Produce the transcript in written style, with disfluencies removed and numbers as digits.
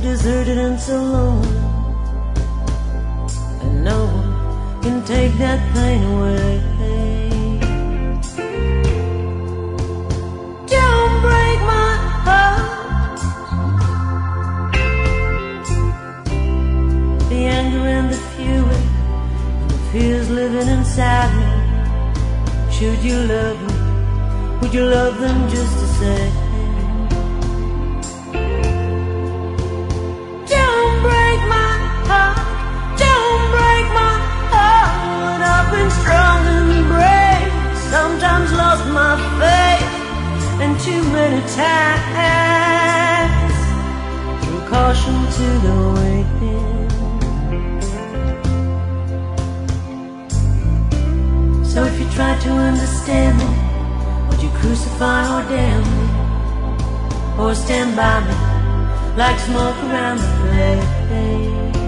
deserted and so lonely, and no one can take that pain away. Don't break my heart. The anger and the fury and the fears living inside me. Should you love me, would you love them just the same? Don't break my heart, don't break my heart. I've been strong and brave, sometimes lost my faith, and too many times threw caution to the wind. So if you try to understand me, would you crucify or damn me, or stand by me like smoke around the place?